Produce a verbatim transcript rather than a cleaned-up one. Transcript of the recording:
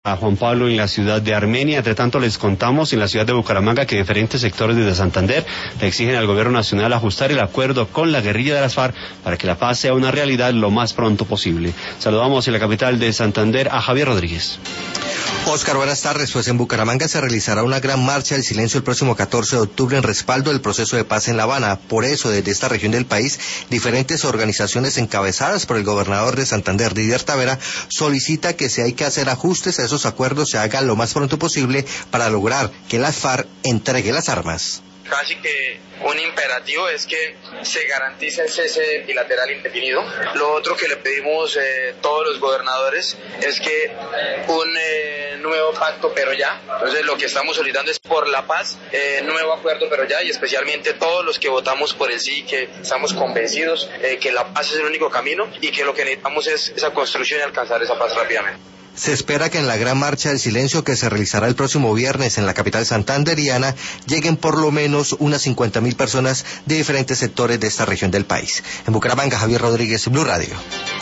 A Juan Pablo en la ciudad de Armenia. Entre tanto, les contamos en la ciudad de Bucaramanga que diferentes sectores desde Santander le exigen al gobierno nacional ajustar el acuerdo con la guerrilla de las FARC para que la paz sea una realidad lo más pronto posible. Saludamos en la capital de Santander a Javier Rodríguez. Oscar, buenas tardes. Pues en Bucaramanga se realizará una gran marcha del silencio el próximo catorce de octubre en respaldo del proceso de paz en La Habana. Por eso, desde esta región del país, diferentes organizaciones encabezadas por el gobernador de Santander, Didier Tavera, solicita que si hay que hacer ajustes a esos acuerdos se hagan lo más pronto posible para lograr que las FARC entregue las armas. Casi que un imperativo es que se garantice el cese bilateral indefinido. Lo otro que le pedimos eh, todos los gobernadores es que un eh, nuevo pacto pero ya. Entonces lo que estamos solicitando es por la paz, eh, nuevo acuerdo pero ya, y especialmente todos los que votamos por el sí, que estamos convencidos eh, que la paz es el único camino y que lo que necesitamos es esa construcción y alcanzar esa paz rápidamente. Se espera que en la gran marcha del silencio que se realizará el próximo viernes en la capital santanderiana lleguen por lo menos unas cincuenta mil personas de diferentes sectores de esta región del país. En Bucaramanga, Javier Rodríguez, Blue Radio.